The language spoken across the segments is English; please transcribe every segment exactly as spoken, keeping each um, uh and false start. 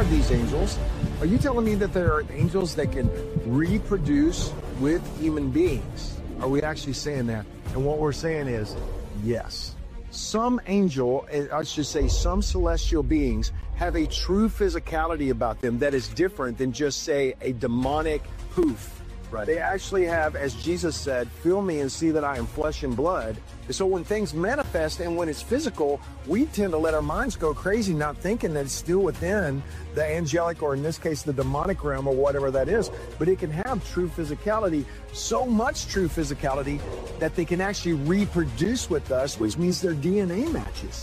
these angels. Are you telling me that there are angels that can reproduce with human beings? Are we actually saying that? And what we're saying is, yes. Some angel, I should say some celestial beings, have a true physicality about them that is different than just, say, a demonic poof. Right. They actually have, as Jesus said, feel me and see that I am flesh and blood. And so when things manifest and when it's physical, we tend to let our minds go crazy, not thinking that it's still within the angelic, or in this case, the demonic realm, or whatever that is. But it can have true physicality, so much true physicality that they can actually reproduce with us, which means their D N A matches.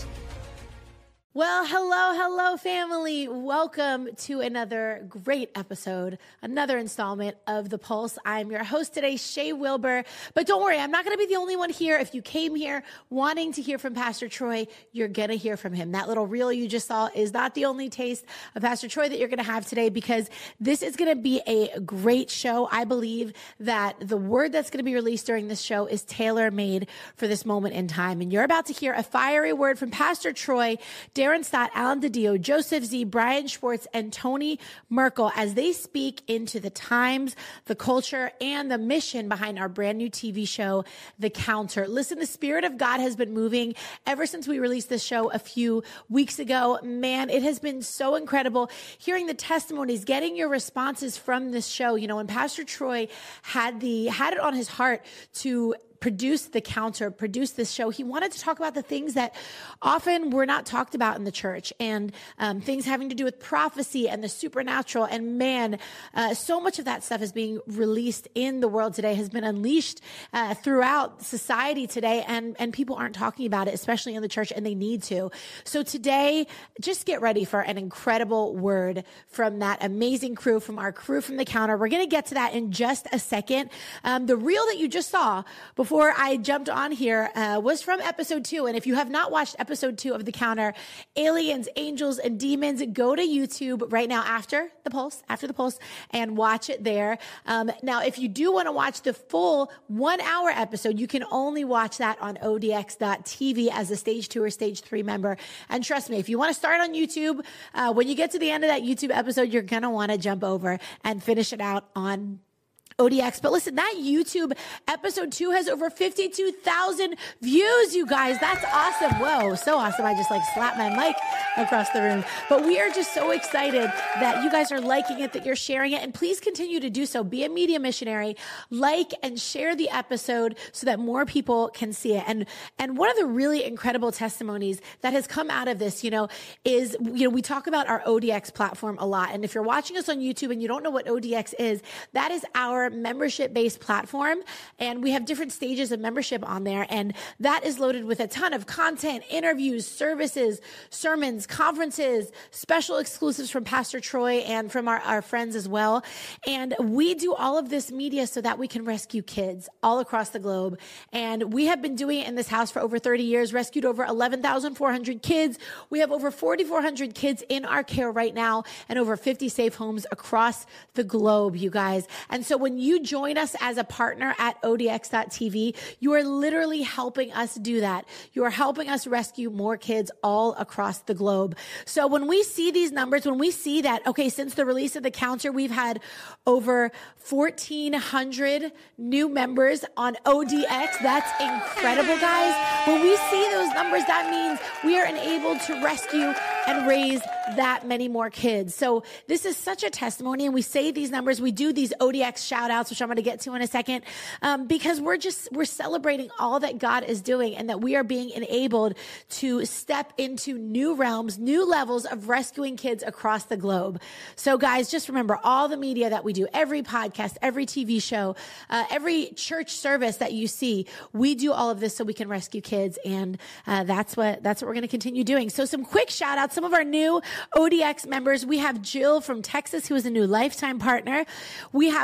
Well, hello, hello, family. Welcome to another great episode, another installment of The Pulse. I'm your host today, Shay Wilbur. But don't worry, I'm not going to be the only one here. If you came here wanting to hear from Pastor Troy, you're going to hear from him. That little reel you just saw is not the only taste of Pastor Troy that you're going to have today, because this is going to be a great show. I believe that the word that's going to be released during this show is tailor-made for this moment in time. And you're about to hear a fiery word from Pastor Troy, Darren Stott, Alan DiDio, Joseph Z, Brian Schwartz, and Tony Merkel as they speak into the times, the culture, and the mission behind our brand new T V show, The Counter. Listen, the Spirit of God has been moving ever since we released this show a few weeks ago. Man, it has been so incredible hearing the testimonies, getting your responses from this show. You know, when Pastor Troy had the had it on his heart to produce The Counter, produce this show, he wanted to talk about the things that often were not talked about in the church, and um, things having to do with prophecy and the supernatural. And man, uh, so much of that stuff is being released in the world today, has been unleashed uh, throughout society today, and, and people aren't talking about it, especially in the church, and they need to. So today, just get ready for an incredible word from that amazing crew, from our crew from The Counter. We're going to get to that in just a second. Um, the reel that you just saw before Before I jumped on here uh, was from episode two. And if you have not watched episode two of The Counter, Aliens, Angels, and Demons, go to YouTube right now after the Pulse, after the Pulse, and watch it there. Um, now, if you do want to watch the full one hour episode, you can only watch that on O D X dot T V as a stage two or stage three member. And trust me, if you want to start on YouTube, uh, when you get to the end of that YouTube episode, you're going to want to jump over and finish it out on O D X. But listen, that YouTube episode two has over fifty-two thousand views, you guys. That's awesome. Whoa, so awesome. I just like slapped my mic across the room. But we are just so excited that you guys are liking it, that you're sharing it. And please continue to do so. Be a media missionary. Like and share the episode so that more people can see it. And, and one of the really incredible testimonies that has come out of this, you know, is, you know, we talk about our O D X platform a lot. And if you're watching us on YouTube and you don't know what O D X is, that is our membership-based platform, and we have different stages of membership on there, and that is loaded with a ton of content, interviews, services, sermons, conferences, special exclusives from Pastor Troy and from our, our friends as well. And we do all of this media so that we can rescue kids all across the globe. And we have been doing it in this house for over thirty years, rescued over eleven thousand four hundred kids. We have over four thousand four hundred kids in our care right now, and over fifty safe homes across the globe, you guys. And so when you join us as a partner at O D X dot T V, you are literally helping us do that. You are helping us rescue more kids all across the globe. So when we see these numbers, when we see that, okay, since the release of The Counter, we've had over fourteen hundred new members on O D X. That's incredible, guys. When we see those numbers, that means we are enabled to rescue and raise that many more kids. So this is such a testimony, and we say these numbers, we do these O D X shout outs, which I'm going to get to in a second, um, because we're just, we're celebrating all that God is doing, and that we are being enabled to step into new realms, new levels of rescuing kids across the globe. So guys, just remember, all the media that we do, every podcast, every T V show, uh, every church service that you see, we do all of this so we can rescue kids. And uh, that's what, that's what we're going to continue doing. So some quick shout outs. Some of our new O D X members, we have Jill from Texas, who is a new lifetime partner. We have a bunch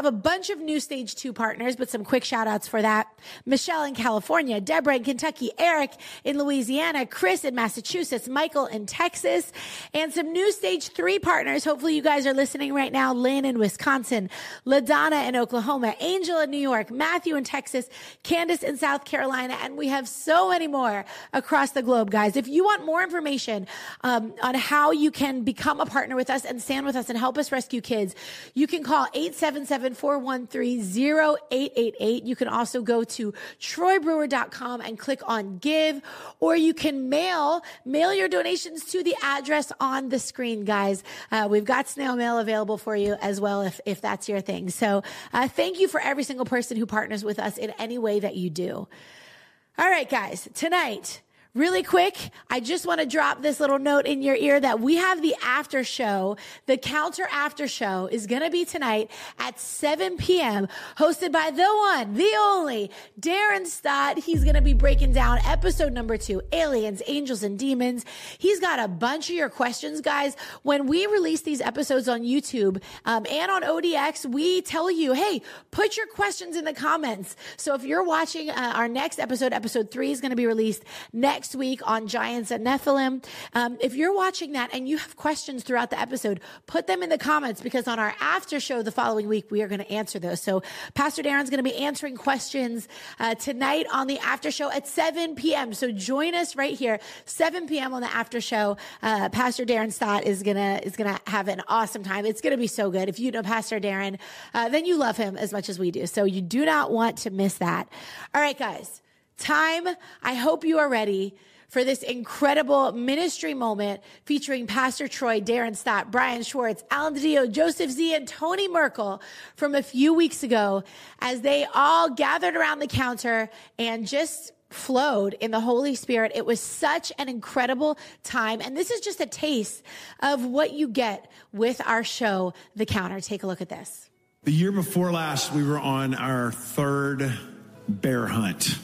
bunch of new Stage two partners, but some quick shout outs for that. Michelle in California, Deborah in Kentucky, Eric in Louisiana, Chris in Massachusetts, Michael in Texas, and some new Stage three partners. Hopefully you guys are listening right now. Lynn in Wisconsin, LaDonna in Oklahoma, Angel in New York, Matthew in Texas, Candace in South Carolina, and we have so many more across the globe, guys. If you want more information um, on how you can become a partner with us and stand with us and help us rescue kids, you can call eight seven seven, four one three, zero eight eight eight. You can also go to troy brewer dot com and click on give, or you can mail mail your donations to the address on the screen, guys. Uh, we've got snail mail available for you as well if, if that's your thing. So uh, thank you for every single person who partners with us in any way that you do. All right, guys, tonight, really quick, I just want to drop this little note in your ear that we have the after show. The Counter After Show is going to be tonight at seven p.m. hosted by the one, the only, Darren Stott. He's going to be breaking down episode number two, Aliens, Angels, and Demons. He's got a bunch of your questions, guys. When we release these episodes on YouTube um, and on O D X, we tell you, hey, put your questions in the comments. So if you're watching uh, our next episode, episode three is going to be released next week on Giants and Nephilim. Um, if you're watching that and you have questions throughout the episode, put them in the comments, because on our after show the following week, we are going to answer those. So Pastor Darren's going to be answering questions uh, tonight on the after show at seven p.m. So join us right here, seven p.m. on the after show. Uh, Pastor Darren Stott is going to, is going to have an awesome time. It's going to be so good. If you know Pastor Darren, uh, then you love him as much as we do. So you do not want to miss that. All right, guys. Time. I hope you are ready for this incredible ministry moment featuring Pastor Troy, Darren Stott, Brian Schwartz, Alan DiDio, Joseph Z, and Tony Merkel from a few weeks ago, as they all gathered around the counter and just flowed in the Holy Spirit. It was such an incredible time. And this is just a taste of what you get with our show, The Counter. Take a look at this. The year before last, we were on our third bear hunt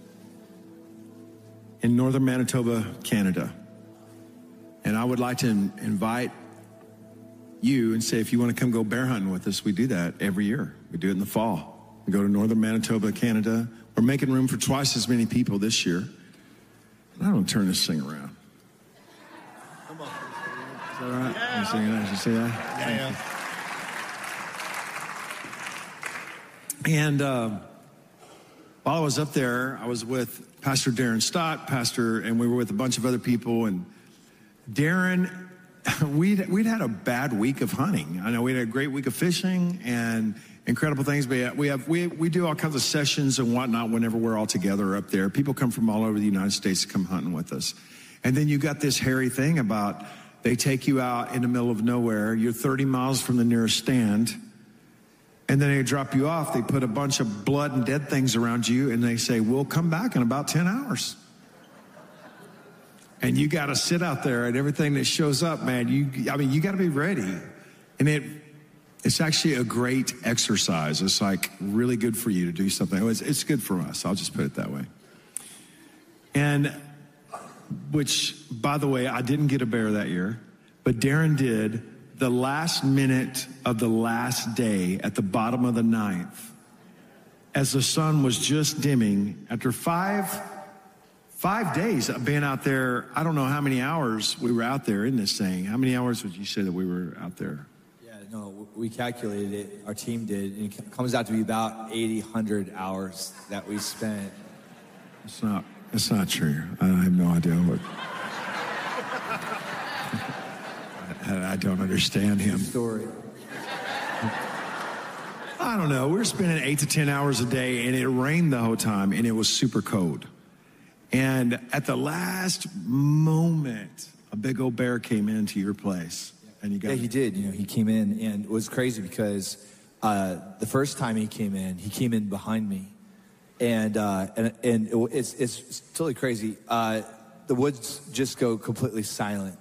in northern Manitoba, Canada. And I would like to invite you and say, if you want to come go bear hunting with us, we do that every year. We do it in the fall. We go to northern Manitoba, Canada. We're making room for twice as many people this year. And I don't turn this thing around. Come on. Is that all right? Yeah. You see that? You see that? Yeah, yeah. And uh, while I was up there, I was with Pastor Darren Stott, Pastor, and we were with a bunch of other people. And Darren, we'd, we'd had a bad week of hunting. I know we had a great week of fishing and incredible things. But we have we we do all kinds of sessions and whatnot whenever we're all together up there. People come from all over the United States to come hunting with us. And then you got this hairy thing about they take you out in the middle of nowhere. You're thirty miles from the nearest stand. And then they drop you off. They put a bunch of blood and dead things around you, and they say, we'll come back in about ten hours. And you got to sit out there, and everything that shows up, man, you, I mean, you got to be ready. And it, it's actually a great exercise. It's like really good for you to do something. It's, it's good for us. I'll just put it that way. And which, by the way, I didn't get a bear that year, but Darren did. The last minute of the last day at the bottom of the ninth, as the sun was just dimming, after five, five days of being out there, I don't know how many hours we were out there in this thing. How many hours would you say that we were out there? Yeah, no, we calculated it, our team did, and it comes out to be about eighty, one hundred hours that we spent. It's not, it's not true. I have no idea what... I don't understand him. Story. I don't know. We were spending eight to ten hours a day, and it rained the whole time, and it was super cold. And at the last moment, a big old bear came into your place, and you got. Yeah, he did. You know, he came in, and it was crazy because uh, the first time he came in, he came in behind me, and uh, and and it, it's it's totally crazy. Uh, the woods just go completely silent.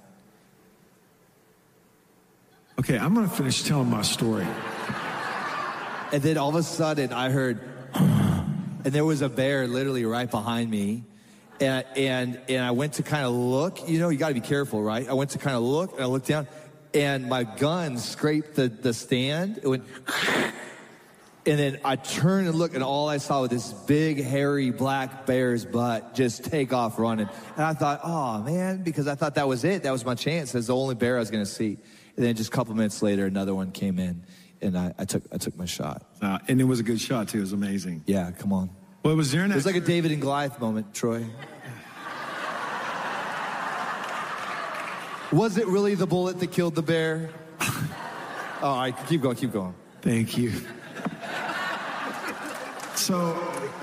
Okay, I'm going to finish telling my story. And then all of a sudden, I heard, and there was a bear literally right behind me. And and and I went to kind of look. You know, you got to be careful, right? I went to kind of look, and I looked down, and my gun scraped the, the stand. It went, And then I turned and looked, and all I saw was this big, hairy, black bear's butt just take off running. And I thought, oh, man, because I thought that was it. That was my chance. That's the only bear I was going to see. And then just a couple minutes later, another one came in, and I, I took I took my shot. Uh, and it was a good shot, too. It was amazing. Yeah, come on. Well, it was there. It was like a David and Goliath moment, Troy. Was it really the bullet that killed the bear? All right, keep going, keep going. Thank you. So,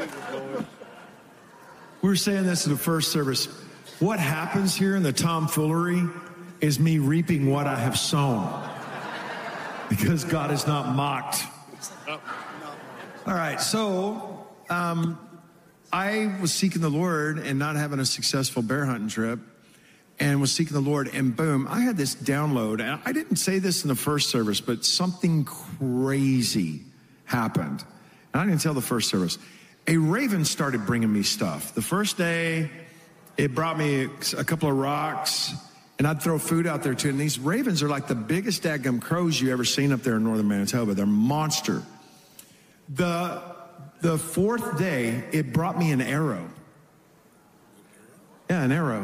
we were saying this in the first service. What happens here in the tomfoolery is me reaping what I have sown. Because God is not mocked. All right, so um, I was seeking the Lord and not having a successful bear hunting trip, and was seeking the Lord, and boom, I had this download. And I didn't say this in the first service, but something crazy happened. And I didn't tell the first service. A raven started bringing me stuff. The first day, it brought me a couple of rocks, and I'd throw food out there too. And these ravens are like the biggest dadgum crows you ever seen up there in northern Manitoba. They're monster. The, the fourth day, it brought me an arrow. Yeah, an arrow.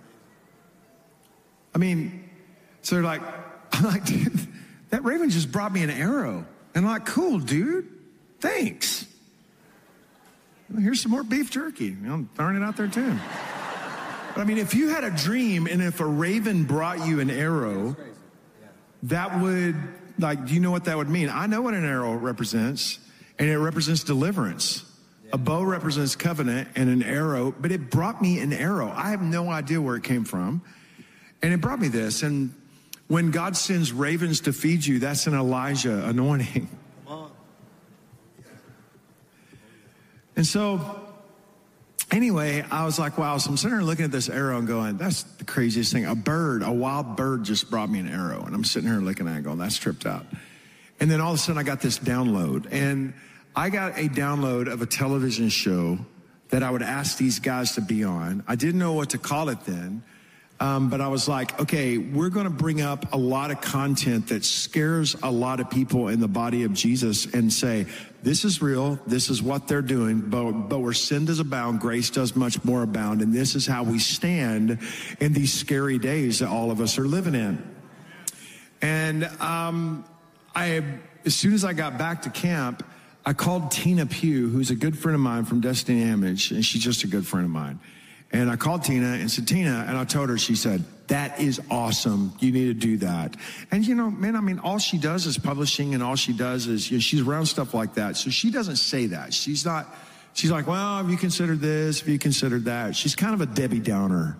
I mean, so they're like, I'm like, dude, that raven just brought me an arrow. And I'm like, cool, dude. Thanks. Well, here's some more beef jerky. I'm throwing it out there too. But I mean, if you had a dream and if a raven brought you an arrow, that would, like, do you know what that would mean? I know what an arrow represents, and it represents deliverance. A bow represents covenant, and an arrow, but it brought me an arrow. I have no idea where it came from. And it brought me this. And when God sends ravens to feed you, that's an Elijah anointing. And so, anyway, I was like, wow. So I'm sitting there looking at this arrow and going, that's the craziest thing. A bird, a wild bird just brought me an arrow. And I'm sitting here looking at it going, that's tripped out. And then all of a sudden I got this download. And I got a download of a television show that I would ask these guys to be on. I didn't know what to call it then. Um, but I was like, okay, we're going to bring up a lot of content that scares a lot of people in the body of Jesus and say, this is real, this is what they're doing, but, but where sin does abound, grace does much more abound, and this is how we stand in these scary days that all of us are living in. And um, I, as soon as I got back to camp, I called Tina Pugh, who's a good friend of mine from Destiny Image, and she's just a good friend of mine. And I called Tina and said, Tina, and I told her, she said, that is awesome. You need to do that. And, you know, man, I mean, all she does is publishing, and all she does is, you know, she's around stuff like that. So she doesn't say that. She's not, she's like, well, have you considered this? Have you considered that? She's kind of a Debbie Downer.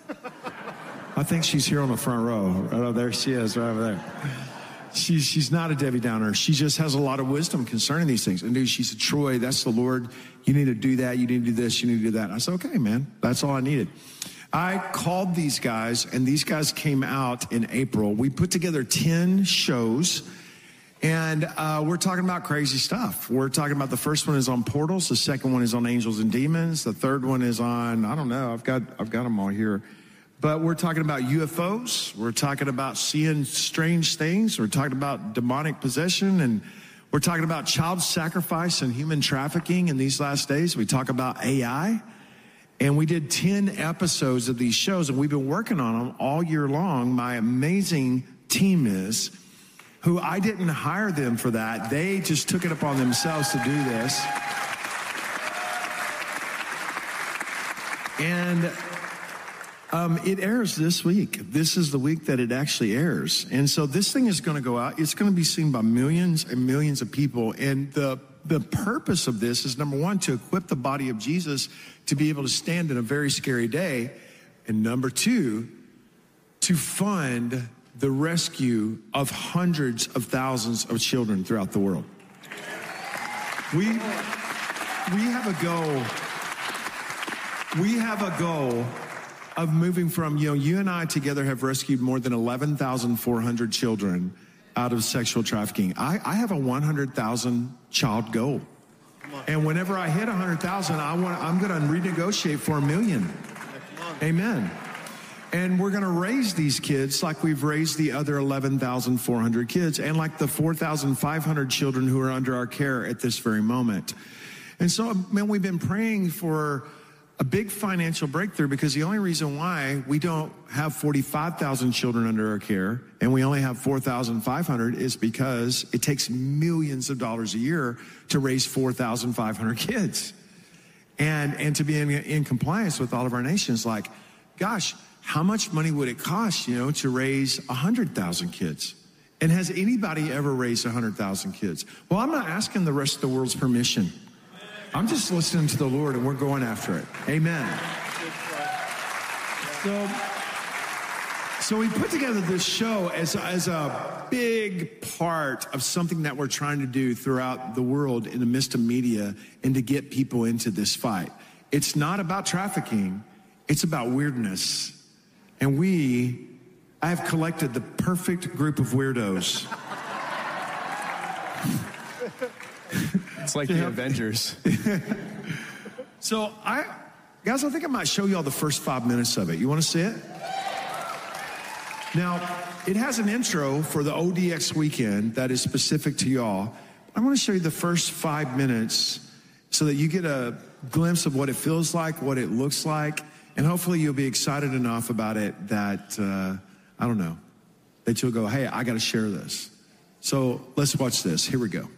I think she's here on the front row. Right over there she is, right over there. She's, she's not a Debbie Downer. She just has a lot of wisdom concerning these things. And dude, she said, Troy, that's the Lord. You need to do that. You need to do this. You need to do that. And I said, okay, man, that's all I needed. I called these guys, and these guys came out in April. We put together ten shows, and uh, we're talking about crazy stuff. We're talking about, the first one is on portals. The second one is on angels and demons. The third one is on, I don't know, I've got, I've got them all here. But we're talking about U F Os. We're talking about seeing strange things. We're talking about demonic possession, and we're talking about child sacrifice and human trafficking in these last days. We talk about A I. And we did ten episodes of these shows, and we've been working on them all year long. My amazing team is, who I didn't hire them for that. They just took it upon themselves to do this. And Um, it airs this week. This is the week that it actually airs. And so this thing is going to go out. It's going to be seen by millions and millions of people. And the the purpose of this is, number one, to equip the body of Jesus to be able to stand in a very scary day. And number two, to fund the rescue of hundreds of thousands of children throughout the world. We, we have a goal. We have a goal of moving from, you know, you and I together have rescued more than eleven thousand four hundred children out of sexual trafficking. I, I have a one hundred thousand child goal. And whenever I hit one hundred thousand, I want, I'm going to renegotiate for a million. Amen. And we're going to raise these kids like we've raised the other eleven thousand four hundred kids and like the four thousand five hundred children who are under our care at this very moment. And so, man, we've been praying for a big financial breakthrough because the only reason why we don't have forty-five thousand children under our care and we only have four thousand five hundred is because it takes millions of dollars a year to raise four thousand five hundred kids. And, and to be in, in compliance with all of our nations, like, gosh, how much money would it cost, you know, to raise one hundred thousand kids? And has anybody ever raised one hundred thousand kids? Well, I'm not asking the rest of the world's permission. I'm just listening to the Lord, and we're going after it. Amen. So, so we put together this show as, as a big part of something that we're trying to do throughout the world in the midst of media and to get people into this fight. It's not about trafficking. It's about weirdness. And we, I have collected the perfect group of weirdos. It's like the Avengers. So I, guys, I think I might show you all the first five minutes of it. You want to see it? Now, it has an intro for the O D X weekend that is specific to y'all. I want to show you the first five minutes so that you get a glimpse of what it feels like, what it looks like, and hopefully you'll be excited enough about it that, uh, I don't know, that you'll go, hey, I got to share this. So let's watch this. Here we go.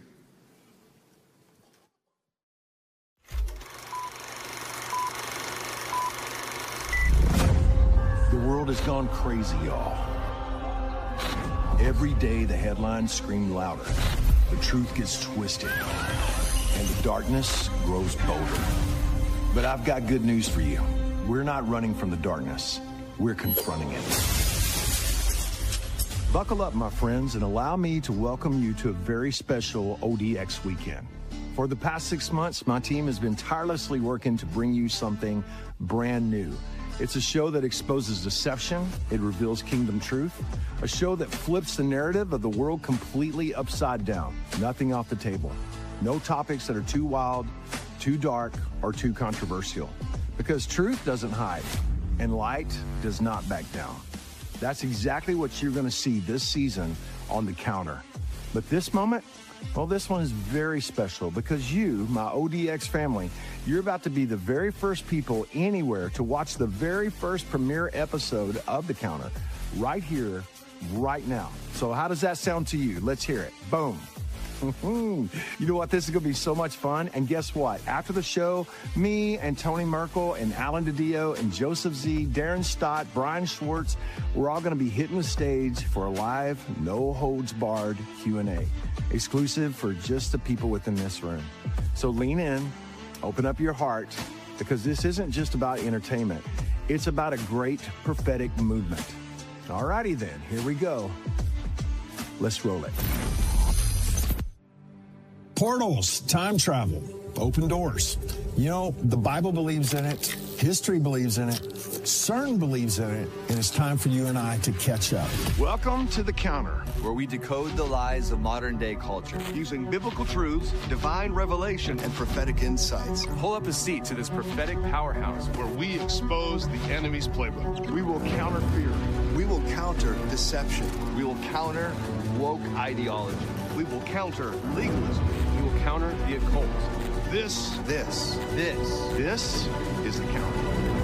The world has gone crazy, y'all. Every day the headlines scream louder, the truth gets twisted, and the darkness grows bolder. But I've got good news for you. We're not running from the darkness. We're confronting it. Buckle up, my friends, and allow me to welcome you to a very special O D X weekend. For the past six months, my team has been tirelessly working to bring you something brand new. It's a show that exposes deception. It reveals kingdom truth. A show that flips the narrative of the world completely upside down. Nothing off the table. No topics that are too wild, too dark, or too controversial. Because truth doesn't hide, and light does not back down. That's exactly what you're going to see this season on The Counter. But this moment, well, this one is very special because you, my O D X family, you're about to be the very first people anywhere to watch the very first premiere episode of The Counter right here, right now. So how does that sound to you? Let's hear it. Boom. You know what? This is going to be so much fun. And guess what? After the show, me and Tony Merkel and Alan DiDio and Joseph Z, Darren Stott, Brian Schwartz, we're all going to be hitting the stage for a live, no-holds-barred Q and A, exclusive for just the people within this room. So lean in, open up your heart, because this isn't just about entertainment. It's about a great prophetic movement. All righty then, here we go. Let's roll it. Portals, time travel, open doors. You know, the Bible believes in it. History believes in it. CERN believes in it. And it's time for you and I to catch up. Welcome to The Counter, where we decode the lies of modern-day culture. Using biblical truths, divine revelation, and prophetic insights. Pull up a seat to this prophetic powerhouse where we expose the enemy's playbook. We will counter fear. We will counter deception. We will counter woke ideology. We will counter legalism. We will counter the occult. This, this, this, this is The Counter.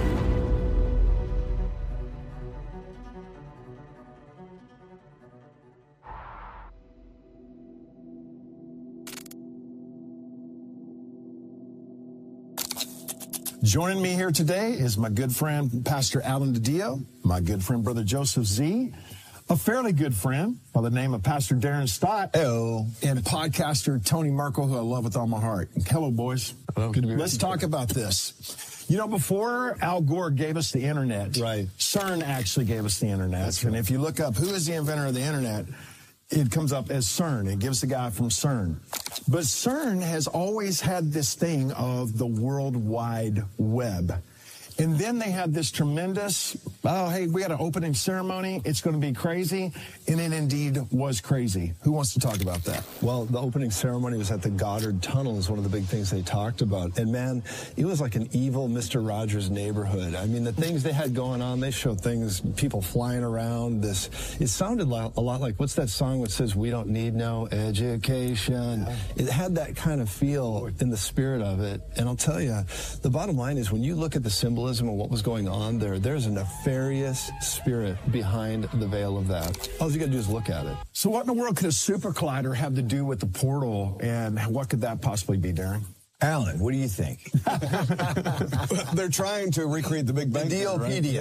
Joining me here today is my good friend, Pastor Alan DiDio, my good friend, Brother Joseph Z, a fairly good friend by the name of Pastor Darren Stott. Hello. And podcaster Tony Merkel, who I love with all my heart. Hello, boys. Hello. Good to be with Let's you. talk about this. You know, before Al Gore gave us the internet, right. CERN actually gave us the internet. That's and right. if you look up who is the inventor of the internet, it comes up as CERN. It gives the guy from CERN. But CERN has always had this thing of the World Wide Web. And then they had this tremendous, oh, hey, we had an opening ceremony. It's going to be crazy. And it indeed was crazy. Who wants to talk about that? Well, the opening ceremony was at the Goddard Tunnel is one of the big things they talked about. And, man, it was like an evil Mister Rogers neighborhood. I mean, the things they had going on, they showed things, people flying around. This, it sounded a lot like, what's that song that says, we don't need no education? Yeah. It had that kind of feel in the spirit of it. And I'll tell you, the bottom line is when you look at the symbolism of what was going on there, there's a nefarious spirit behind the veil of that. All you got to do is look at it. So what in the world could a super collider have to do with the portal, and what could that possibly be, Darren? Alan, what do you think? They're trying to recreate the Big Bang. The Deopedia.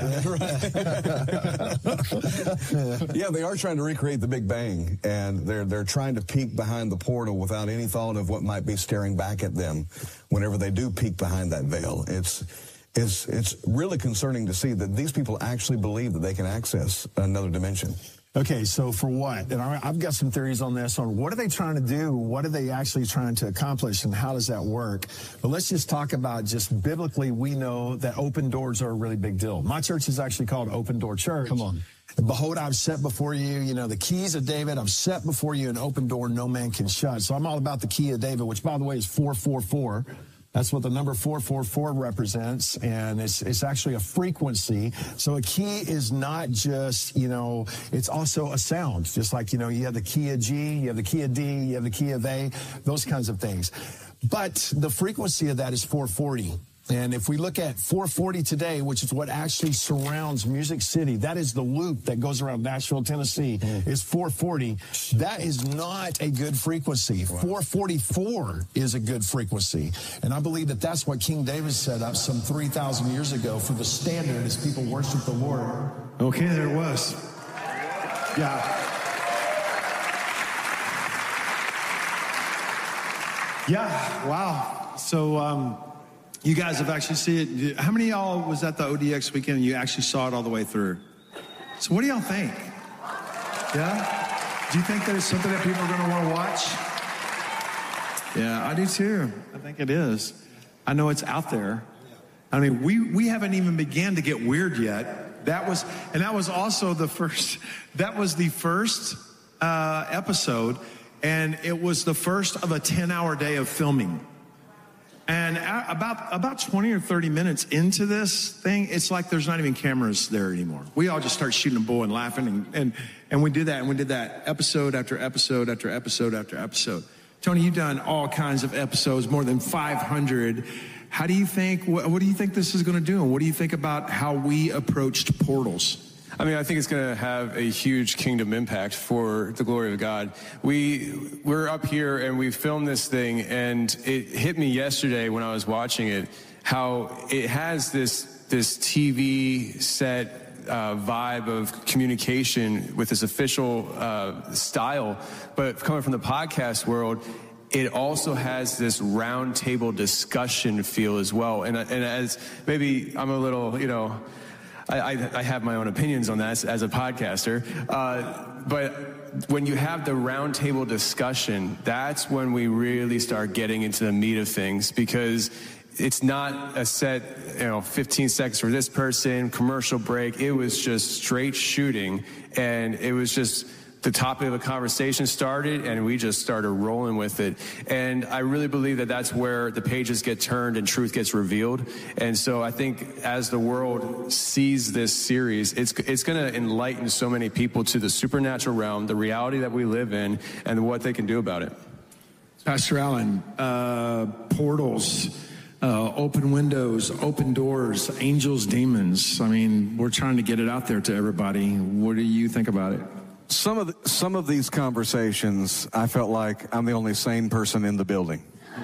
Right? Yeah, they are trying to recreate the Big Bang, and they're they're trying to peek behind the portal without any thought of what might be staring back at them whenever they do peek behind that veil. It's it's it's really concerning to see that these people actually believe that they can access another dimension. Okay, so for what? And I've got some theories on this, on what are they trying to do? What are they actually trying to accomplish, and how does that work? But let's just talk about, just biblically, we know that open doors are a really big deal. My church is actually called Open Door Church. Come on. Behold, I've set before you, you know, the keys of David. I've set before you an open door no man can shut. So I'm all about the key of David, which, by the way, is four four four. That's what the number four four four represents, and it's it's actually a frequency. So a key is not just, you know, it's also a sound. Just like, you know, you have the key of G, you have the key of D, you have the key of A, those kinds of things. But the frequency of that is four forty. And if we look at four forty today, which is what actually surrounds Music City, that is the loop that goes around Nashville, Tennessee, mm. is four forty. That is not a good frequency. Wow. four forty-four is a good frequency. And I believe that that's what King David set up some three thousand years ago for the standard as people worship the Lord. Okay, there it was. Yeah. Yeah, wow. So, um, you guys have actually seen it. How many of y'all was at the O D X weekend and you actually saw it all the way through? So what do y'all think? Yeah? Do you think there's something that people are going to want to watch? Yeah, I do too. I think it is. I know it's out there. I mean, we, we haven't even began to get weird yet. That was, and that was also the first, that was the first uh, episode, and it was the first of a ten-hour day of filming. And about about twenty or thirty minutes into this thing, it's like there's not even cameras there anymore. We all just start shooting a bull and laughing, and, and, and we did that, and we did that episode after episode after episode after episode. Tony, you've done all kinds of episodes, more than five hundred. How do you think, what, what do you think this is going to do? And what do you think about how we approached portals? I mean, I think it's going to have a huge kingdom impact for the glory of God. We, we're up here and we filmed this thing, and it hit me yesterday when I was watching it, how it has this, this T V set uh, vibe of communication with this official uh, style, but coming from the podcast world, it also has this round table discussion feel as well. And, and as maybe I'm a little, you know, I, I, I have my own opinions on that as, as a podcaster, uh, but when you have the roundtable discussion, that's when we really start getting into the meat of things, because it's not a set, you know, fifteen seconds for this person, commercial break. It was just straight shooting, and it was just the topic of the conversation started, and we just started rolling with it. And I really believe that that's where the pages get turned and truth gets revealed. And so I think as the world sees this series, it's it's going to enlighten so many people to the supernatural realm, the reality that we live in, and what they can do about it. Pastor Allen, uh, portals, uh, open windows, open doors, angels, demons. I mean, we're trying to get it out there to everybody. What do you think about it? Some of the, some of these conversations, I felt like I'm the only sane person in the building.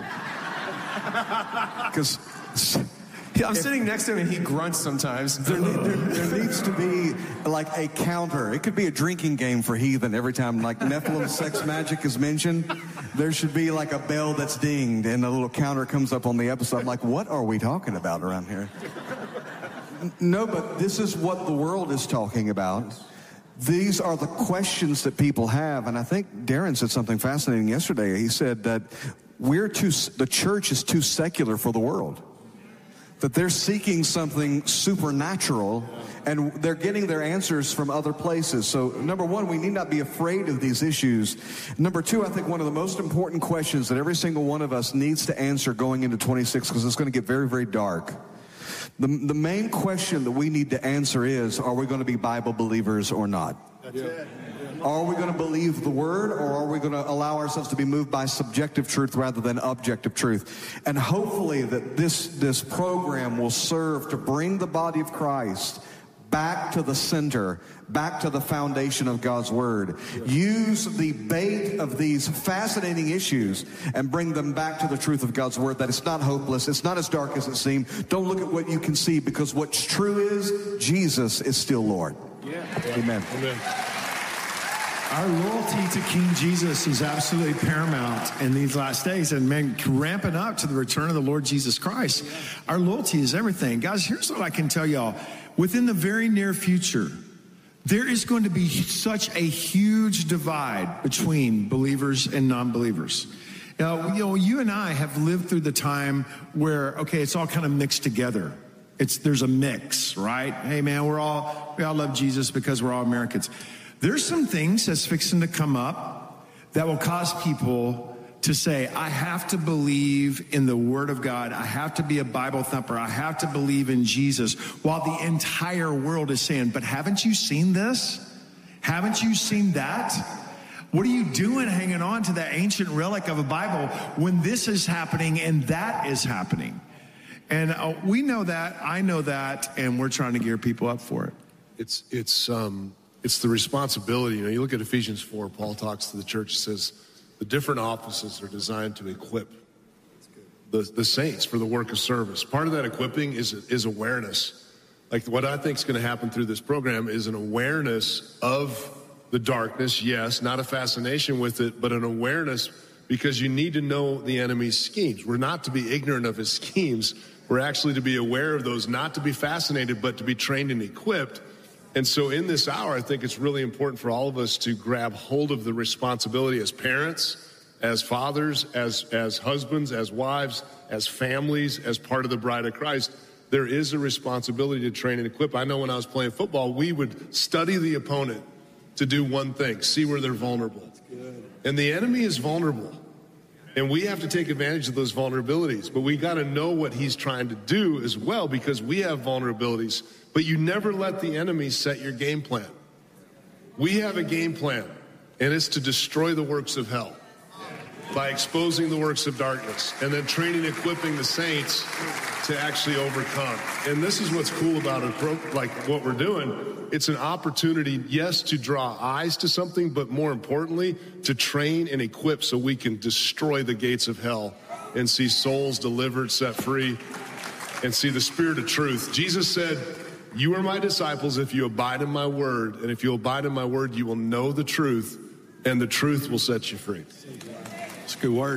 Because yeah, I'm sitting next to him and he grunts sometimes. There, there, there needs to be like a counter. It could be a drinking game for heathen. Every time like Nephilim sex magic is mentioned, there should be like a bell that's dinged and a little counter comes up on the episode. I'm like, what are we talking about around here? No, but this is what the world is talking about. These are the questions that people have, and I think Darren said something fascinating yesterday. He said that we're too, the church is too secular for the world. that they're seeking something supernatural, and they're getting their answers from other places. So, number one, we need not be afraid of these issues. Number two, I think one of the most important questions that every single one of us needs to answer going into twenty-six, because it's going to get very, very dark. The, the main question that we need to answer is, are we going to be Bible believers or not? That's it. Are we going to believe the word, or are we going to allow ourselves to be moved by subjective truth rather than objective truth? And hopefully that this, this program will serve to bring the body of Christ back to the center, back to the foundation of God's word. Use the bait of these fascinating issues and bring them back to the truth of God's word, that it's not hopeless, it's not as dark as it seems. Don't look at what you can see, because what's true is Jesus is still Lord. Yeah. Amen. Amen. Our loyalty to King Jesus is absolutely paramount in these last days, and man, ramping up to the return of the Lord Jesus Christ. Our loyalty is everything. Guys, here's what I can tell y'all. Within the very near future, there is going to be such a huge divide between believers and non-believers. Now, you know, you and I have lived through the time where, okay, it's all kind of mixed together. It's, there's a mix, right? Hey, man, we're all, we all love Jesus because we're all Americans. There's some things that's fixing to come up that will cause people to say, I have to believe in the Word of God. I have to be a Bible thumper. I have to believe in Jesus, while the entire world is saying, but haven't you seen this? Haven't you seen that? What are you doing hanging on to that ancient relic of a Bible when this is happening and that is happening? And uh, we know that, I know that, and we're trying to gear people up for it. It's, it's, um, It's the responsibility. You know, you look at Ephesians four, Paul talks to the church, says the different offices are designed to equip the, the saints for the work of service. Part of that equipping is, is awareness. Like what I think is going to happen through this program is an awareness of the darkness, yes, not a fascination with it, but an awareness, because you need to know the enemy's schemes. We're not to be ignorant of his schemes. We're actually to be aware of those, not to be fascinated, but to be trained and equipped. And so in this hour, I think it's really important for all of us to grab hold of the responsibility as parents, as fathers, as, as husbands, as wives, as families, as part of the bride of Christ. There is a responsibility to train and equip. I know when I was playing football, we would study the opponent to do one thing, see where they're vulnerable. And the enemy is vulnerable. And we have to take advantage of those vulnerabilities. But we got to know what he's trying to do as well, because we have vulnerabilities. But you never let the enemy set your game plan. We have a game plan, and it's to destroy the works of hell by exposing the works of darkness and then training, equipping the saints to actually overcome. And this is what's cool about it, like what we're doing. It's an opportunity, yes, to draw eyes to something, but more importantly, to train and equip so we can destroy the gates of hell and see souls delivered, set free, and see the spirit of truth. Jesus said, you are my disciples if you abide in my word, and if you abide in my word, you will know the truth, and the truth will set you free. It's a good word.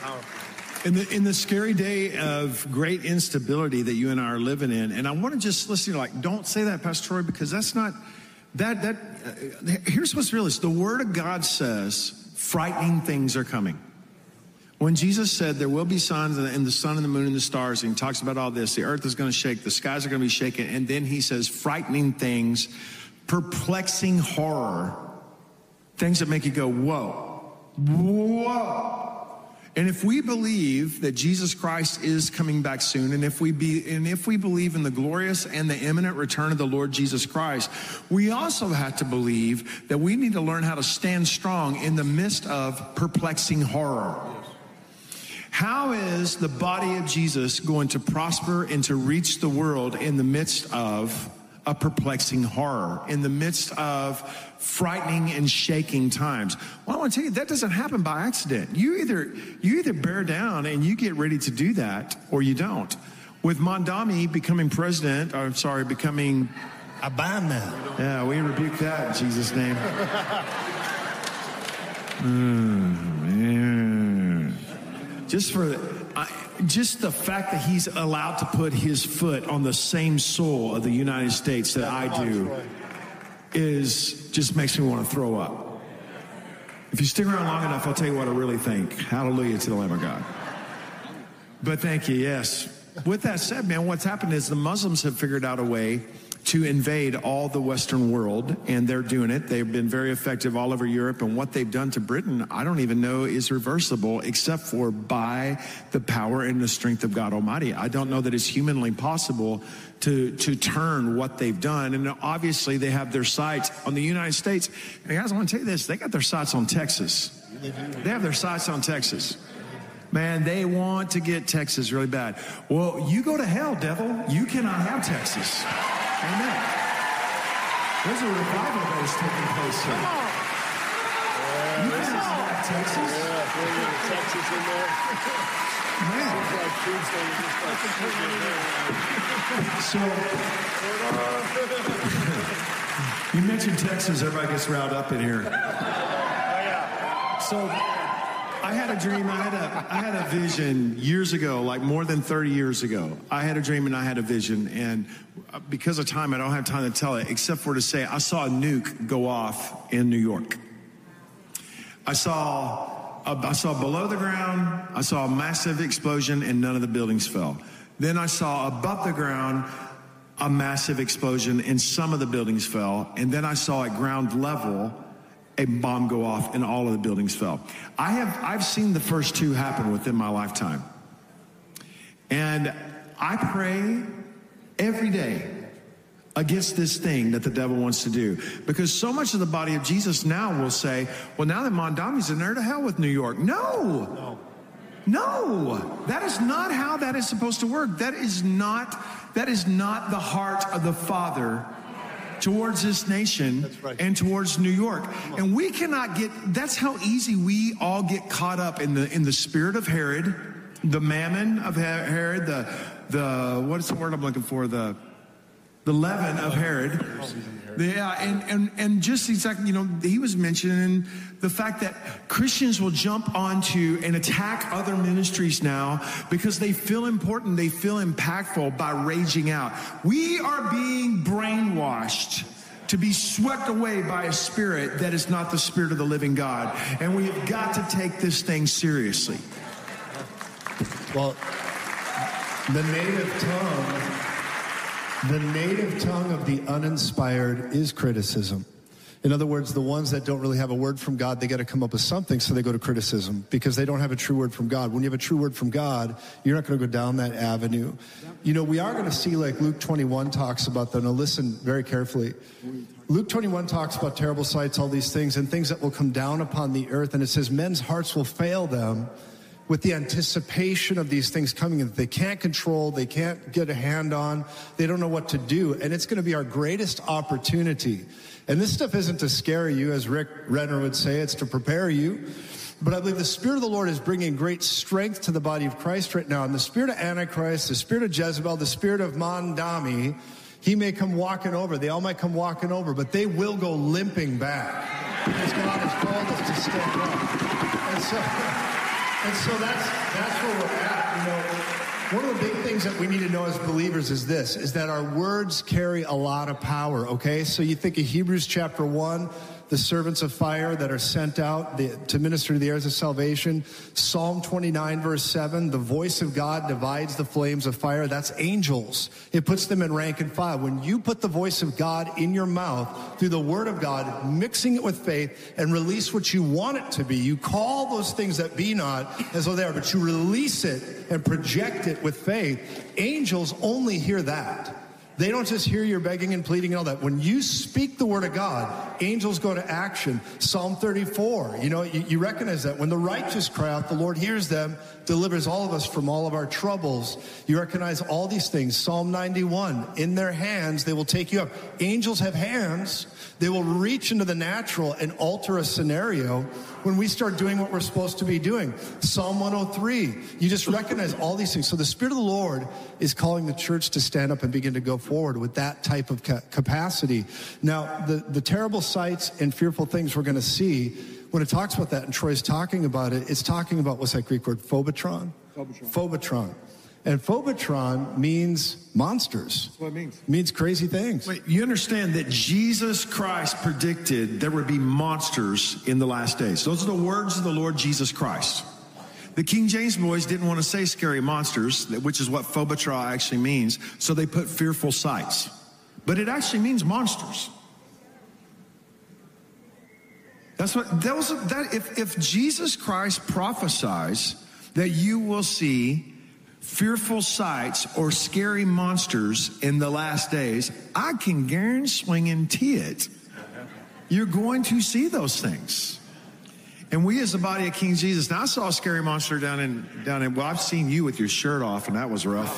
In the, in the scary day of great instability that you and I are living in, and I want to just listen to you, like, don't say that, Pastor Troy, because that's not, that, that, uh, here's what's real, is the word of God says frightening things are coming. When Jesus said there will be signs in the sun and the moon and the stars, and he talks about all this, the earth is going to shake, the skies are going to be shaken, and then he says frightening things, perplexing horror, things that make you go, whoa, whoa. And if we believe that Jesus Christ is coming back soon, and if we be, and if we believe in the glorious and the imminent return of the Lord Jesus Christ, we also have to believe that we need to learn how to stand strong in the midst of perplexing horror. How is the body of Jesus going to prosper and to reach the world in the midst of a perplexing horror, in the midst of frightening and shaking times? Well, I want to tell you, that doesn't happen by accident. You either you either bear down and you get ready to do that, or you don't. With Mondami becoming president, or I'm sorry, becoming Obama. Yeah, we rebuke that in Jesus' name. mm, man. Just for I, just the fact that he's allowed to put his foot on the same soil of the United States that I do is just makes me want to throw up. If you stick around long enough, I'll tell you what I really think. Hallelujah to the Lamb of God. But thank you, yes. with that said, man, what's happened is the Muslims have figured out a way to invade all the Western world, and they're doing it. They've been very effective all over Europe, and what they've done to Britain, I don't even know is reversible, except for by the power and the strength of God Almighty. I don't know that it's humanly possible to, to turn what they've done, and obviously they have their sights on the United States. And guys, I want to tell you this, they got their sights on Texas. They have their sights on Texas. Man, they want to get Texas really bad. Well, you go to hell, devil. You cannot have Texas. Amen. There's a revival that is taking place here. Come on. Yeah, you guys have Texas. Yeah, Texas in there. Man. So, you mentioned Texas. Everybody gets riled up in here. So, I had a dream, I had a, I had a vision years ago, like more than thirty years ago. I had a dream and I had a vision, and because of time, I don't have time to tell it, except for to say I saw a nuke go off in New York. I saw, I saw below the ground, I saw a massive explosion and none of the buildings fell. Then I saw above the ground a massive explosion and some of the buildings fell. And then I saw at ground level a bomb go off and all of the buildings fell. I have, I've seen the first two happen within my lifetime. And I pray every day against this thing that the devil wants to do. Because so much of the body of Jesus now will say, well, now that Mondami's in there, to hell with New York. No. No. No. That is not how that is supposed to work. That is not, that is not the heart of the Father towards this nation right. and towards New York. And we cannot get, that's how easy we all get caught up in the in the spirit of Herod, the mammon of Herod, the, the what is the word I'm looking for? The the leaven of Herod. Yeah, and, and, and just exactly, you know, he was mentioning the fact that Christians will jump onto and attack other ministries now because they feel important, they feel impactful by raging out. We are being brainwashed to be swept away by a spirit that is not the spirit of the living God. And we have got to take this thing seriously. Well, the native tongue... The native tongue of the uninspired is criticism. In other words, the ones that don't really have a word from God, they got to come up with something, so they go to criticism because they don't have a true word from God. When you have a true word from God, you're not going to go down that avenue. You know, we are going to see, like Luke twenty-one talks about that. Now listen very carefully. Luke twenty-one talks about terrible sights, all these things, and things that will come down upon the earth. And it says men's hearts will fail them with the anticipation of these things coming that they can't control, they can't get a hand on, they don't know what to do. And it's going to be our greatest opportunity. And this stuff isn't to scare you, as Rick Renner would say, it's to prepare you. But I believe the Spirit of the Lord is bringing great strength to the body of Christ right now. And the spirit of Antichrist, the spirit of Jezebel, the spirit of Mondami, he may come walking over. They all might come walking over, but they will go limping back. Because God has called us to stand up. And so... And so that's that's where we're at. You know, one of the big things that we need to know as believers is this, is that our words carry a lot of power, okay? So you think of Hebrews chapter one, the servants of fire that are sent out the, to minister to the heirs of salvation. Psalm twenty-nine, verse seven, the voice of God divides the flames of fire. That's angels. It puts them in rank and file. When you put the voice of God in your mouth through the word of God, mixing it with faith and release what you want it to be, you call those things that be not as though they are, but you release it and project it with faith. Angels only hear that. They don't just hear your begging and pleading and all that. When you speak the word of God, angels go to action. Psalm thirty-four, you know, you, you recognize that. When the righteous cry out, the Lord hears them, delivers all of us from all of our troubles. You recognize all these things. Psalm ninety-one, in their hands, they will take you up. Angels have hands. They will reach into the natural and alter a scenario when we start doing what we're supposed to be doing. Psalm one oh three, you just recognize all these things. So the Spirit of the Lord is calling the church to stand up and begin to go forward with that type of ca- capacity. Now, the, the terrible sights and fearful things we're going to see, when it talks about that, and Troy's talking about it, it's talking about, what's that Greek word? Phobotron? Phobotron. Phobotron. And phobotron means monsters. That's what it means. It means crazy things. Wait, you understand that Jesus Christ predicted there would be monsters in the last days. Those are the words of the Lord Jesus Christ. The King James boys didn't want to say scary monsters, which is what phobatra actually means, so they put fearful sights. But it actually means monsters. That's what, that was, that, if, if Jesus Christ prophesies that you will see fearful sights or scary monsters in the last days, I can guarantee it. You're going to see those things. And we as the body of King Jesus, now I saw a scary monster down in, down in, well, I've seen you with your shirt off, and that was rough.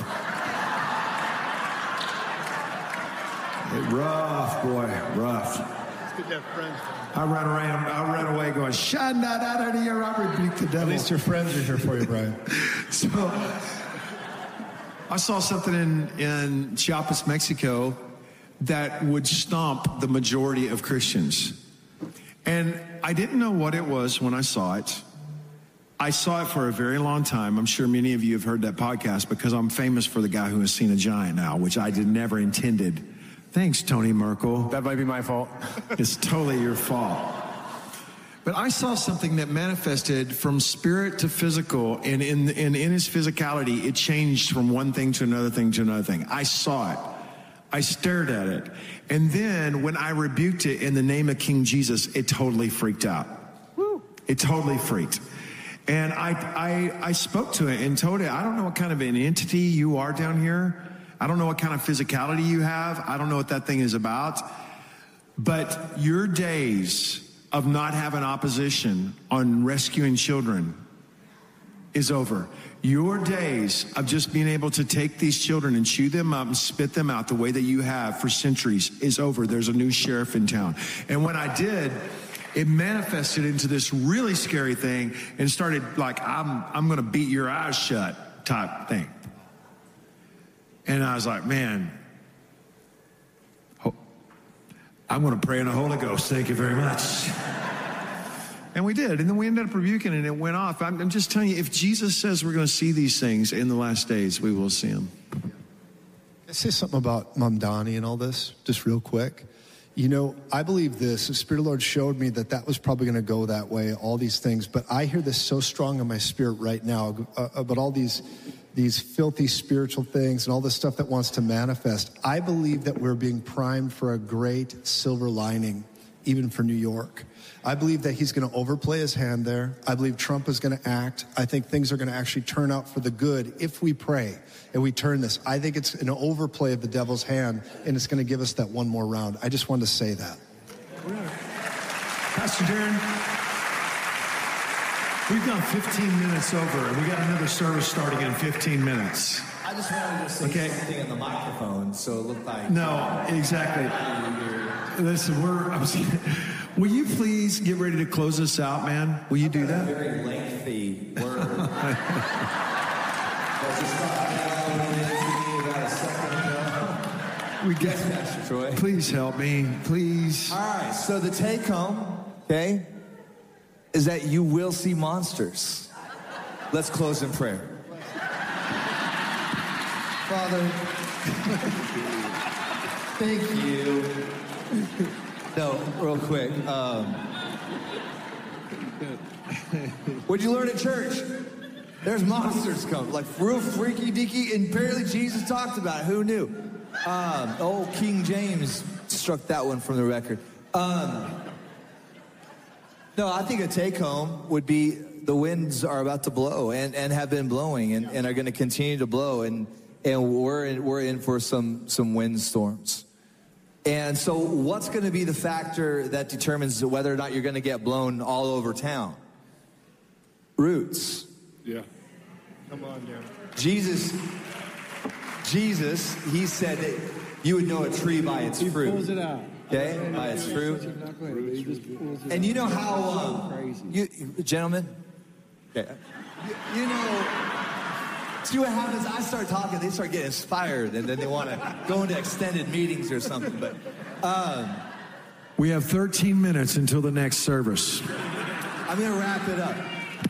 Rough, boy, rough. It's good to have friends. I ran away, I ran away going, shut that out of here, I rebuke the devil. At least your friends are here for you, Brian. So, I saw something in, in Chiapas, Mexico, that would stomp the majority of Christians. And I didn't know what it was when I saw it. I saw it for a very long time. I'm sure many of you have heard that podcast because I'm famous for the guy who has seen a giant now, which I did never intended. Thanks, Tony Merkel. That might be my fault. It's totally your fault. But I saw something that manifested from spirit to physical, and in, in, in its physicality, it changed from one thing to another thing to another thing. I saw it. I stared at it. And then when I rebuked it in the name of King Jesus, it totally freaked out. Woo. It totally freaked. And I, I, I spoke to it and told it, I don't know what kind of an entity you are down here. I don't know what kind of physicality you have. I don't know what that thing is about. But your days of not having opposition on rescuing children is over. Your days of just being able to take these children and chew them up and spit them out the way that you have for centuries is over. There's a new sheriff in town. And when I did, it manifested into this really scary thing and started like, I'm, I'm going to beat your eyes shut type thing. And I was like, man, I'm going to pray in the Holy Ghost. Thank you very much. And we did. And then we ended up rebuking it and it went off. I'm, I'm just telling you, if Jesus says we're going to see these things in the last days, we will see them. Can I say something about Mom Donnie and all this, just real quick? You know, I believe this. The Spirit of the Lord showed me that that was probably going to go that way, all these things. But I hear this so strong in my spirit right now uh, about all these these filthy spiritual things and all this stuff that wants to manifest. I believe that we're being primed for a great silver lining, even for New York. I believe that he's going to overplay his hand there. I believe Trump is going to act. I think things are going to actually turn out for the good if we pray and we turn this. I think it's an overplay of the devil's hand, and it's going to give us that one more round. I just wanted to say that. Pastor Darren, we've gone fifteen minutes over, and we got another service starting in fifteen minutes. I just wanted to say okay. something in the microphone, so it looked like... No, exactly. Listen, we're... I'm Will you please get ready to close this out, man? Will you do that? A very lengthy word. we get Pastor Troy. Please help me, please. All right. So the take home, okay, is that you will see monsters. Let's close in prayer. Father, thank you. No, real quick. Um, what'd you learn at church? There's monsters coming, like real freaky deaky, and apparently Jesus talked about it. Who knew? Um, oh, King James struck that one from the record. Um, no, I think a take home would be the winds are about to blow and, and have been blowing and, and are going to continue to blow, and and we're in, we're in for some some windstorms. And so what's going to be the factor that determines whether or not you're going to get blown all over town? Roots. Yeah. Come on, Darren. Jesus, Jesus, he said that you would know a tree by its He fruit. pulls it out. Okay, by its fruit. And you know how, um, you, gentlemen, okay, you, you know, see what happens? I start talking, they start getting inspired, and then they want to go into extended meetings or something. But um, we have thirteen minutes until the next service. I'm going to wrap it up.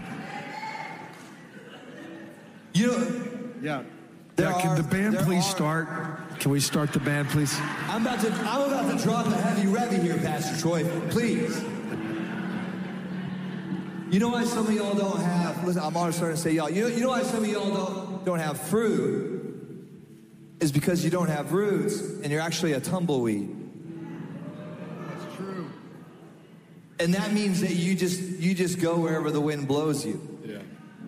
You know, yeah. Yeah, can are, the band please are, start? Can we start the band, please? I'm about to, I'm about to drop a heavy revy here, Pastor Troy. Please. You know why some of y'all don't have, listen, I'm already starting to say y'all, you know, you know why some of y'all don't, don't have fruit is because you don't have roots and you're actually a tumbleweed. That's true. And that means that you just, you just go wherever the wind blows you. Yeah.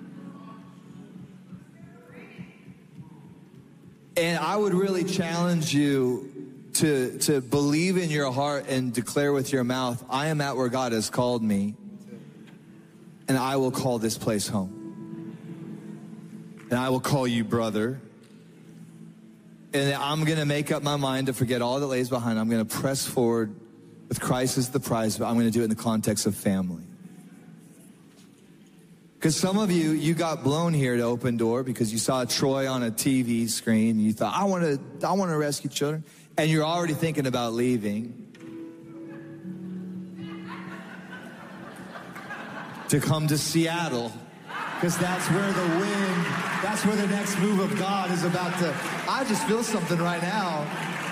And I would really challenge you to, to believe in your heart and declare with your mouth, I am at where God has called me. And I will call this place home. And I will call you brother. And I'm going to make up my mind to forget all that lays behind. I'm going to press forward with Christ as the prize, but I'm going to do it in the context of family. Because some of you, you got blown here to Open Door because you saw Troy on a T V screen and you thought, I want to, I want to rescue children. And you're already thinking about leaving to come to Seattle, because that's where the wind, that's where the next move of God is about to, I just feel something right now.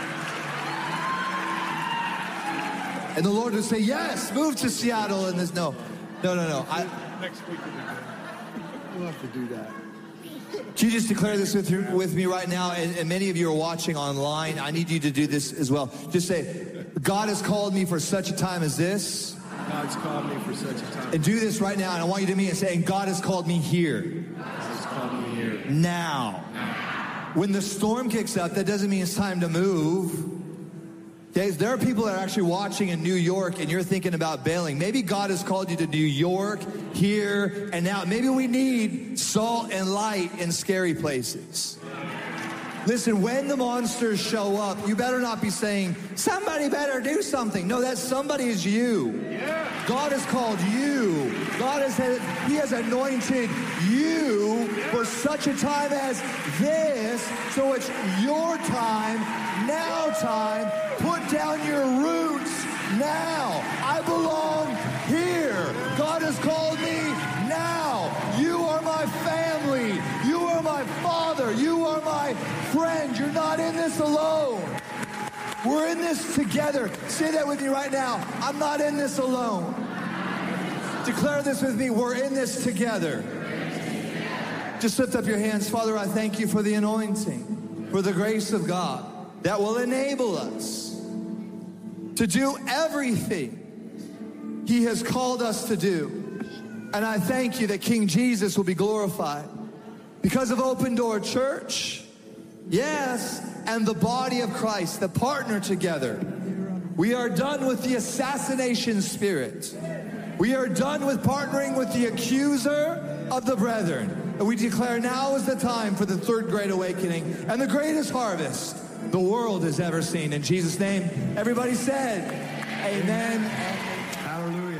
And the Lord would say, yes, move to Seattle. And there's no, no, no, no. I, Next week we'll have to do that. Can you just declare this with, your, with me right now? And, and many of you are watching online. I need you to do this as well. Just say, God has called me for such a time as this. God's called me for such a time. And do this right now. And I want you to mean and say, God has called me here. God has called me here. Now. now. When the storm kicks up, that doesn't mean it's time to move. Okay, there are people that are actually watching in New York and you're thinking about bailing. Maybe God has called you to New York, here, and now. Maybe we need salt and light in scary places. Listen, when the monsters show up, you better not be saying, somebody better do something. No, that somebody is you. Yeah. God has called you. God has, He has anointed you for such a time as this. So it's your time, now time. Put down your roots now. I belong here. God has called me now. You are my family. You are my father. You are my friend. You're not in this alone. We're in this together. Say that with me right now. I'm not in this alone. Declare this with me. We're in this together. Just lift up your hands. Father, I thank you for the anointing, for the grace of God that will enable us to do everything He has called us to do. And I thank you that King Jesus will be glorified because of Open Door Church. Yes, and the body of Christ, the partner together. We are done with the assassination spirit. We are done with partnering with the accuser of the brethren. And we declare now is the time for the third great awakening and the greatest harvest the world has ever seen. In Jesus' name, everybody said, amen. Hallelujah.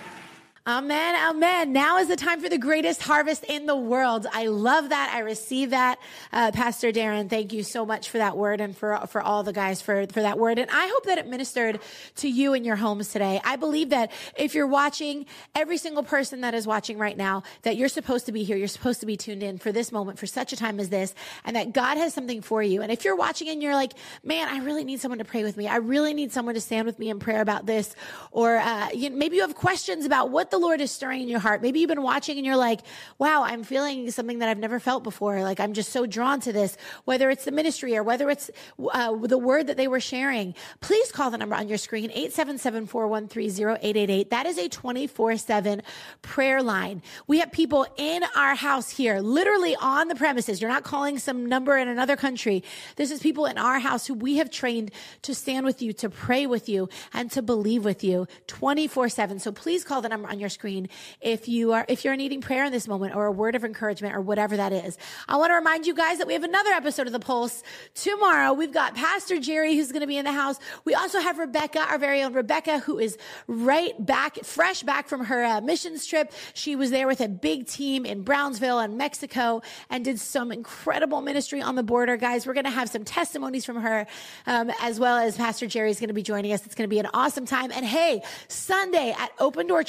Amen, amen. Now is the time for the greatest harvest in the world. I love that. I receive that. Uh, Pastor Darren, thank you so much for that word and for, for all the guys for, for that word. And I hope that it ministered to you in your homes today. I believe that if you're watching, every single person that is watching right now, that you're supposed to be here. You're supposed to be tuned in for this moment, for such a time as this, and that God has something for you. And if you're watching and you're like, man, I really need someone to pray with me. I really need someone to stand with me in prayer about this. Or uh, you know, maybe you have questions about what the Lord is stirring in your heart. Maybe you've been watching and you're like, wow, I'm feeling something that I've never felt before. Like, I'm just so drawn to this, whether it's the ministry or whether it's uh, the word that they were sharing. Please call the number on your screen, eight seven seven, four one three, zero eight eight eight. That is a twenty-four seven prayer line. We have people in our house here, literally on the premises. You're not calling some number in another country. This is people in our house who we have trained to stand with you, to pray with you, and to believe with you twenty-four seven. So please call the number on your screen if you are, if you're needing prayer in this moment or a word of encouragement or whatever that is. I want to remind you guys that we have another episode of The Pulse tomorrow. We've got Pastor Jerry, who's going to be in the house. We also have Rebecca, our very own Rebecca, who is right back, fresh back from her uh, missions trip. She was there with a big team in Brownsville and Mexico and did some incredible ministry on the border. Guys, we're going to have some testimonies from her, um, as well as Pastor Jerry is going to be joining us. It's going to be an awesome time. And hey, Sunday at Open Door Church, if you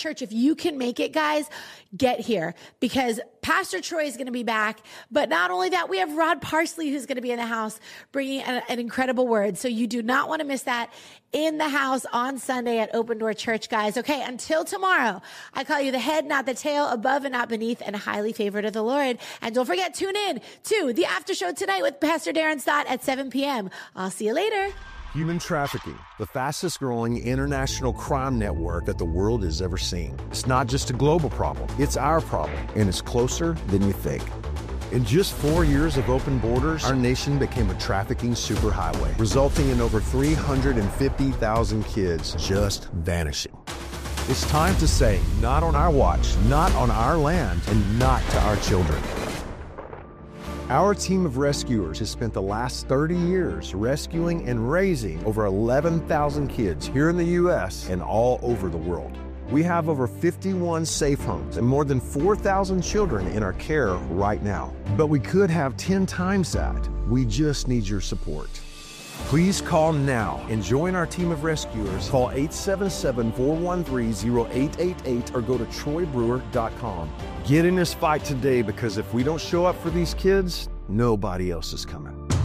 you can make it, guys, get here, because Pastor Troy is going to be back. But not only that, we have Rod Parsley, who's going to be in the house bringing an, an incredible word. So you do not want to miss that in the house on Sunday at Open Door Church, guys. Okay, until tomorrow, I call you the head, not the tail, above and not beneath, and highly favored of the Lord. And don't forget, tune in to the after show tonight with Pastor Darren Stott at seven p.m. I'll see you later. Human trafficking, the fastest growing international crime network that the world has ever seen. It's not just a global problem, it's our problem, and it's closer than you think. In just four years of open borders, our nation became a trafficking superhighway, resulting in over three hundred fifty thousand kids just vanishing. It's time to say, not on our watch, not on our land, and not to our children. Our team of rescuers has spent the last thirty years rescuing and raising over eleven thousand kids here in the U S and all over the world. We have over fifty-one safe homes and more than four thousand children in our care right now. But we could have ten times that. We just need your support. Please call now and join our team of rescuers. Call eight seven seven, four one three, zero eight eight eight or go to troy brewer dot com. Get in this fight today, because if we don't show up for these kids, nobody else is coming.